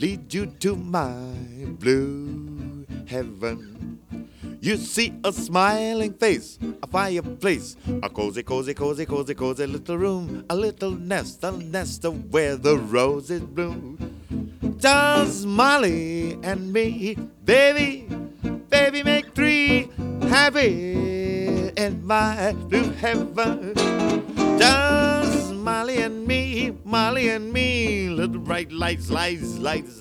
lead you to my blue heaven. You see a smiling face, a fireplace, a cozy, cozy, cozy, cozy, cozy little room, a little nest of where the roses bloom. Just Molly and me, baby, baby, make three happy in my blue heaven. Just Molly and me, little bright lights, lights, lights.